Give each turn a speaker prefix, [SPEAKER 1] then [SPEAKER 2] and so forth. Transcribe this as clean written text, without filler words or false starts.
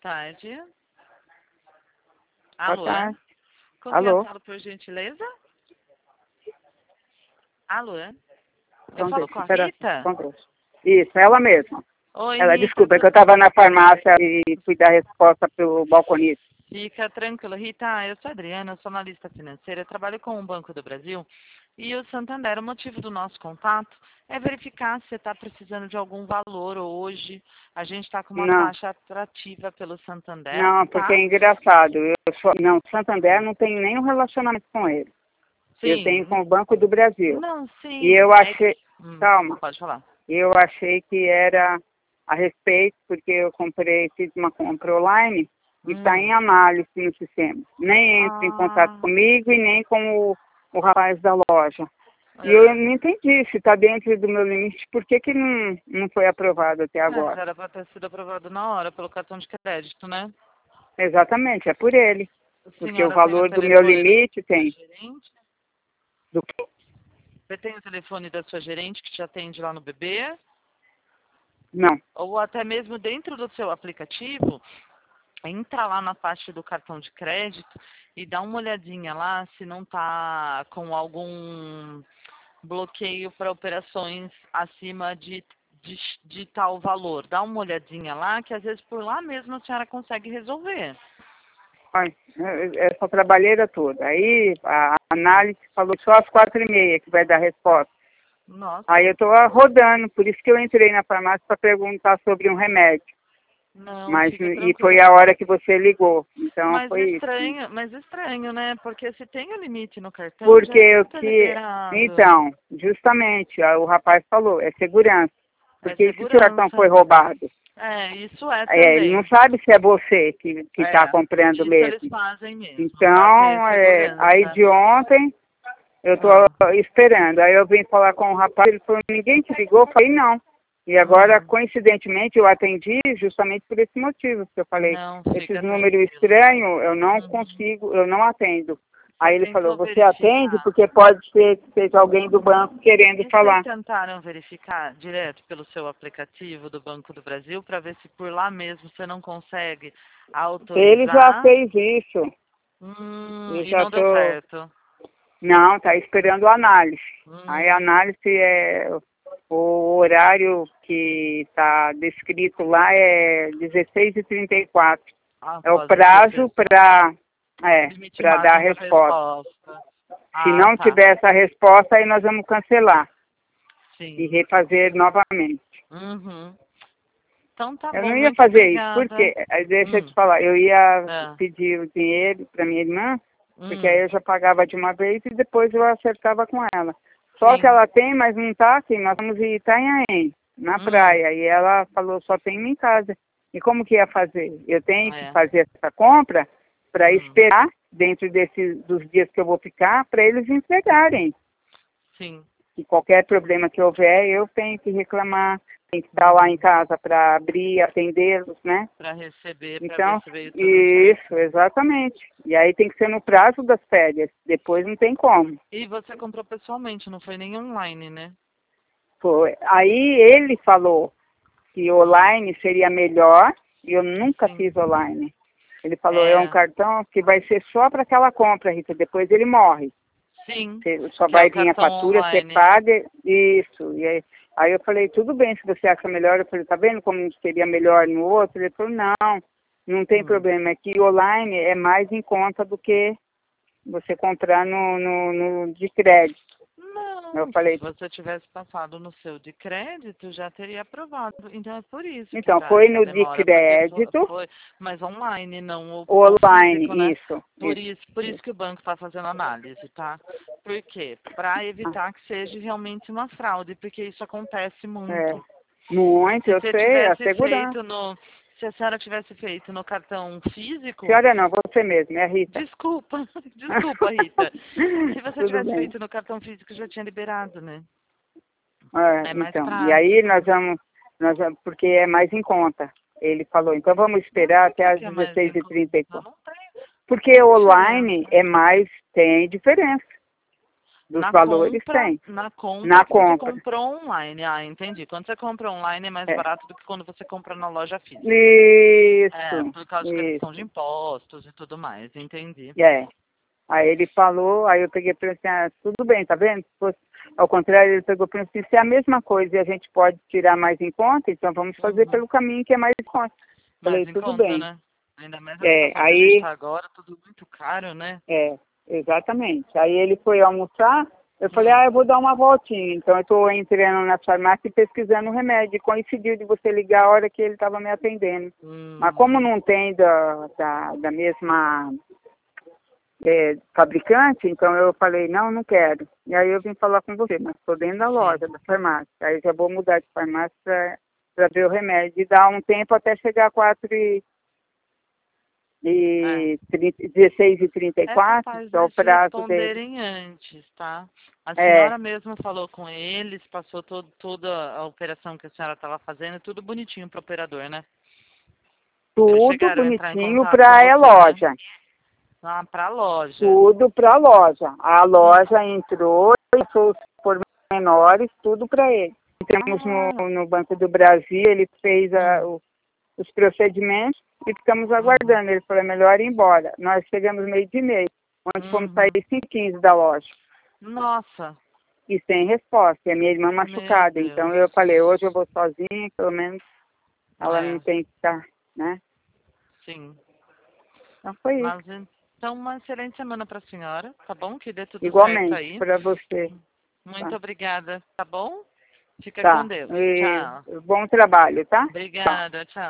[SPEAKER 1] tarde.
[SPEAKER 2] Boa
[SPEAKER 1] Alô?
[SPEAKER 2] tarde.
[SPEAKER 1] Com quem eu
[SPEAKER 2] Alô?
[SPEAKER 1] falo, por gentileza? Alô? Eu
[SPEAKER 2] Então,
[SPEAKER 1] falo
[SPEAKER 2] deixa,
[SPEAKER 1] com a
[SPEAKER 2] espera.
[SPEAKER 1] Rita?
[SPEAKER 2] Isso, ela mesma.
[SPEAKER 1] Oi,
[SPEAKER 2] Ela,
[SPEAKER 1] Rita.
[SPEAKER 2] desculpa, é que eu estava na farmácia e fui dar resposta para o balconista.
[SPEAKER 1] Fica tranquila. Rita, eu sou a Adriana, eu sou analista financeira, eu trabalho com o Banco do Brasil e o Santander. O motivo do nosso contato é verificar se você está precisando de algum valor hoje. A gente está com uma
[SPEAKER 2] Não,
[SPEAKER 1] taxa atrativa pelo Santander,
[SPEAKER 2] não, porque
[SPEAKER 1] tá?
[SPEAKER 2] é engraçado. Não, Santander não tem nenhum relacionamento com ele. Eu tenho
[SPEAKER 1] Sim.
[SPEAKER 2] com o Banco do Brasil.
[SPEAKER 1] Não,
[SPEAKER 2] E
[SPEAKER 1] sim.
[SPEAKER 2] eu achei, calma,
[SPEAKER 1] Pode falar.
[SPEAKER 2] eu achei que era a respeito, porque eu fiz uma compra online e está em análise no sistema. Nem entra em contato
[SPEAKER 1] Ah,
[SPEAKER 2] comigo e nem com o rapaz da loja. E eu
[SPEAKER 1] é.
[SPEAKER 2] não entendi se está dentro do meu limite, por que não foi aprovado até
[SPEAKER 1] Mas
[SPEAKER 2] agora?
[SPEAKER 1] era para ter sido aprovado na hora pelo cartão de crédito, né?
[SPEAKER 2] Exatamente, é por ele.
[SPEAKER 1] A
[SPEAKER 2] Porque o
[SPEAKER 1] senhora tem o
[SPEAKER 2] valor do meu
[SPEAKER 1] telefone da
[SPEAKER 2] limite
[SPEAKER 1] sua
[SPEAKER 2] tem.
[SPEAKER 1] gerente?
[SPEAKER 2] Do quê?
[SPEAKER 1] Você tem o telefone da sua gerente que te atende lá no BB?
[SPEAKER 2] Não.
[SPEAKER 1] Ou até mesmo dentro do seu aplicativo, entra lá na parte do cartão de crédito e dá uma olhadinha lá se não tá com algum bloqueio para operações acima de tal valor. Dá uma olhadinha lá, que às vezes por lá mesmo a senhora consegue resolver.
[SPEAKER 2] Ai, essa trabalheira toda. Aí a análise falou só às 4h30 que vai dar resposta. Aí
[SPEAKER 1] Nossa,
[SPEAKER 2] eu estou rodando, por isso que eu entrei na farmácia para perguntar sobre um remédio.
[SPEAKER 1] não,
[SPEAKER 2] Mas,
[SPEAKER 1] fica
[SPEAKER 2] e
[SPEAKER 1] tranquila.
[SPEAKER 2] foi a hora que você ligou. Então foi isso.
[SPEAKER 1] Mas estranho, né? Porque se tem o limite no cartão, já
[SPEAKER 2] Porque
[SPEAKER 1] era
[SPEAKER 2] o
[SPEAKER 1] pra ter
[SPEAKER 2] que.
[SPEAKER 1] liberado.
[SPEAKER 2] Então, justamente, o rapaz falou, é segurança.
[SPEAKER 1] É
[SPEAKER 2] Porque e se o seu cartão foi
[SPEAKER 1] segurança.
[SPEAKER 2] roubado?
[SPEAKER 1] É, isso é
[SPEAKER 2] Ele não
[SPEAKER 1] também.
[SPEAKER 2] sabe se é você que está
[SPEAKER 1] É,
[SPEAKER 2] comprando
[SPEAKER 1] isso eles
[SPEAKER 2] mesmo.
[SPEAKER 1] fazem mesmo, pra ter
[SPEAKER 2] Então, aí
[SPEAKER 1] segurança.
[SPEAKER 2] de ontem, eu estou
[SPEAKER 1] Ah,
[SPEAKER 2] esperando. Aí eu vim falar com o rapaz, ele falou, ninguém te ligou? Eu falei, não. E agora,
[SPEAKER 1] hum,
[SPEAKER 2] coincidentemente, eu atendi justamente por esse motivo, porque eu falei,
[SPEAKER 1] não,
[SPEAKER 2] esses
[SPEAKER 1] fica
[SPEAKER 2] números
[SPEAKER 1] tranquila.
[SPEAKER 2] estranhos, eu não
[SPEAKER 1] Uhum.
[SPEAKER 2] consigo, eu não atendo.
[SPEAKER 1] Você
[SPEAKER 2] Aí ele falou,
[SPEAKER 1] tentou
[SPEAKER 2] você atende
[SPEAKER 1] verificar?
[SPEAKER 2] porque pode ser que seja alguém do banco querendo
[SPEAKER 1] E vocês
[SPEAKER 2] falar.
[SPEAKER 1] tentaram verificar direto pelo seu aplicativo do Banco do Brasil para ver se por lá mesmo você não consegue
[SPEAKER 2] Ele já
[SPEAKER 1] autorizar?
[SPEAKER 2] fez isso. Eu
[SPEAKER 1] E
[SPEAKER 2] já
[SPEAKER 1] não deu
[SPEAKER 2] estou.
[SPEAKER 1] certo.
[SPEAKER 2] Não, está esperando a análise. Aí a
[SPEAKER 1] Hum,
[SPEAKER 2] análise é o horário que está descrito lá é 16h34. É o
[SPEAKER 1] após os
[SPEAKER 2] prazo
[SPEAKER 1] 16. Limite
[SPEAKER 2] para dar a
[SPEAKER 1] máximo para
[SPEAKER 2] resposta.
[SPEAKER 1] resposta.
[SPEAKER 2] Se
[SPEAKER 1] Ah,
[SPEAKER 2] não
[SPEAKER 1] tá.
[SPEAKER 2] tiver essa resposta, aí nós vamos cancelar e
[SPEAKER 1] Sim.
[SPEAKER 2] refazer novamente.
[SPEAKER 1] Uhum. Então tá
[SPEAKER 2] Eu
[SPEAKER 1] bom,
[SPEAKER 2] não ia
[SPEAKER 1] muito
[SPEAKER 2] fazer isso, porque,
[SPEAKER 1] obrigada.
[SPEAKER 2] deixa eu te
[SPEAKER 1] Hum,
[SPEAKER 2] falar, eu ia
[SPEAKER 1] é.
[SPEAKER 2] pedir o dinheiro para minha irmã, porque aí
[SPEAKER 1] Hum,
[SPEAKER 2] eu já pagava de uma vez e depois eu acertava com ela. Só que
[SPEAKER 1] sim.
[SPEAKER 2] ela tem, mas não está aqui, nós vamos ir em Itanhaém, na
[SPEAKER 1] Hum,
[SPEAKER 2] praia, e ela falou, só tem em casa. E como que ia fazer? Eu tenho que
[SPEAKER 1] é.
[SPEAKER 2] fazer essa compra para
[SPEAKER 1] Hum,
[SPEAKER 2] esperar, dentro dos dias que eu vou ficar, para eles entregarem.
[SPEAKER 1] sim.
[SPEAKER 2] E qualquer problema que houver, eu tenho que reclamar, tenho que estar lá em
[SPEAKER 1] Uhum.
[SPEAKER 2] casa para abrir, atendê-los, né?
[SPEAKER 1] Para receber, para ver
[SPEAKER 2] Então,
[SPEAKER 1] se veio tudo
[SPEAKER 2] isso,
[SPEAKER 1] certo.
[SPEAKER 2] exatamente. E aí tem que ser no prazo das férias, depois não tem como.
[SPEAKER 1] E você comprou pessoalmente, não foi nem online, né?
[SPEAKER 2] Foi. Aí ele falou que
[SPEAKER 1] Hum,
[SPEAKER 2] online seria melhor, e eu nunca
[SPEAKER 1] sim.
[SPEAKER 2] fiz online. Ele falou, é um
[SPEAKER 1] É,
[SPEAKER 2] cartão que vai ser só para aquela compra, Rita, depois ele morre.
[SPEAKER 1] sim.
[SPEAKER 2] Você só
[SPEAKER 1] Que é
[SPEAKER 2] vai
[SPEAKER 1] o
[SPEAKER 2] vir a
[SPEAKER 1] cartão
[SPEAKER 2] fatura, você
[SPEAKER 1] online.
[SPEAKER 2] paga, isso. E aí eu falei, tudo bem, se você acha melhor. Eu falei, tá vendo como seria melhor no outro? Ele falou, não tem
[SPEAKER 1] Hum.
[SPEAKER 2] problema, é que online é mais em conta do que você comprar no de crédito. Eu
[SPEAKER 1] Não, se
[SPEAKER 2] falei,
[SPEAKER 1] você tivesse passado no seu de crédito, já teria aprovado. Então é por isso que
[SPEAKER 2] então,
[SPEAKER 1] dá
[SPEAKER 2] foi
[SPEAKER 1] essa
[SPEAKER 2] no de
[SPEAKER 1] demora, porque
[SPEAKER 2] crédito,
[SPEAKER 1] foi, mas online, não o
[SPEAKER 2] online,
[SPEAKER 1] físico, né?
[SPEAKER 2] isso,
[SPEAKER 1] Por
[SPEAKER 2] isso.
[SPEAKER 1] isso que o banco está fazendo análise, tá? Por quê? Para
[SPEAKER 2] Ah,
[SPEAKER 1] evitar que seja realmente uma fraude, porque isso acontece
[SPEAKER 2] é,
[SPEAKER 1] muito.
[SPEAKER 2] muito,
[SPEAKER 1] Se
[SPEAKER 2] eu
[SPEAKER 1] você
[SPEAKER 2] sei, a
[SPEAKER 1] tivesse
[SPEAKER 2] segurança.
[SPEAKER 1] feito no, se a senhora tivesse feito no cartão físico,
[SPEAKER 2] Senhora não, você mesmo, é a Rita.
[SPEAKER 1] desculpa, desculpa, Rita. Se você
[SPEAKER 2] Tudo
[SPEAKER 1] tivesse
[SPEAKER 2] bem.
[SPEAKER 1] feito no cartão físico, já tinha liberado, né?
[SPEAKER 2] É,
[SPEAKER 1] É mais
[SPEAKER 2] então, e aí
[SPEAKER 1] prático.
[SPEAKER 2] porque é mais em conta. Ele falou, então vamos
[SPEAKER 1] Mas
[SPEAKER 2] esperar
[SPEAKER 1] por
[SPEAKER 2] até às
[SPEAKER 1] que é mais em conta?
[SPEAKER 2] 16h34.
[SPEAKER 1] Não tem
[SPEAKER 2] Porque online
[SPEAKER 1] diferença.
[SPEAKER 2] é mais, tem diferença. Dos valores tem.
[SPEAKER 1] Na compra
[SPEAKER 2] Na
[SPEAKER 1] que você
[SPEAKER 2] compra.
[SPEAKER 1] comprou online. Ah, entendi. Quando você compra online é mais
[SPEAKER 2] É.
[SPEAKER 1] barato do que quando você compra na loja física. Por causa de questão de
[SPEAKER 2] Isso.
[SPEAKER 1] impostos e tudo mais, entendi.
[SPEAKER 2] Aí ele falou, aí eu peguei e falei assim, tudo bem, tá vendo? Se fosse, ao contrário, ele pegou e falou assim, se é a mesma coisa e a gente pode tirar mais em conta, então vamos fazer pelo caminho que é mais em conta.
[SPEAKER 1] Mais
[SPEAKER 2] Falei,
[SPEAKER 1] em
[SPEAKER 2] tudo
[SPEAKER 1] conta,
[SPEAKER 2] bem.
[SPEAKER 1] né? Ainda mais a situação que a gente tá agora, tudo muito caro, né?
[SPEAKER 2] Exatamente. Aí ele foi almoçar, eu falei, eu vou dar uma voltinha. Então eu estou entrando na farmácia e pesquisando o remédio. E coincidiu de você ligar a hora que ele estava me atendendo. Mas como não tem da mesma fabricante, então eu falei, não quero. E aí eu vim falar com você, mas estou dentro da loja, da farmácia. Aí já vou mudar de farmácia para ver o remédio. E dar um tempo até chegar a 16h34, que é o
[SPEAKER 1] Eles te
[SPEAKER 2] prazo dele.
[SPEAKER 1] responderem antes, tá? A senhora mesmo falou com eles, passou toda a operação que a senhora estava fazendo, tudo bonitinho para o operador, né? Eles
[SPEAKER 2] Tudo
[SPEAKER 1] chegaram a entrar em
[SPEAKER 2] bonitinho
[SPEAKER 1] contato com
[SPEAKER 2] para a
[SPEAKER 1] você,
[SPEAKER 2] loja.
[SPEAKER 1] né? Ah, para a loja.
[SPEAKER 2] Tudo para a loja. A loja entrou e passou os pormenores, tudo para ele. Entramos no Banco do Brasil, ele fez os procedimentos e ficamos aguardando. Ele falou, é melhor ir embora. Nós chegamos meio-dia e meia, onde fomos sair 5h15 da loja.
[SPEAKER 1] Nossa.
[SPEAKER 2] E sem resposta. E a minha irmã machucada. Então eu falei, hoje eu vou sozinha, pelo menos ela não tem que estar, né?
[SPEAKER 1] Sim.
[SPEAKER 2] Então foi isso.
[SPEAKER 1] Então, uma excelente semana para a senhora, tá bom? Que dê tudo certo
[SPEAKER 2] Igualmente,
[SPEAKER 1] aí.
[SPEAKER 2] para você.
[SPEAKER 1] Muito obrigada, tá bom? Fica com
[SPEAKER 2] Tá.
[SPEAKER 1] Deus.
[SPEAKER 2] E
[SPEAKER 1] Tchau.
[SPEAKER 2] bom trabalho, tá?
[SPEAKER 1] Obrigada, tchau.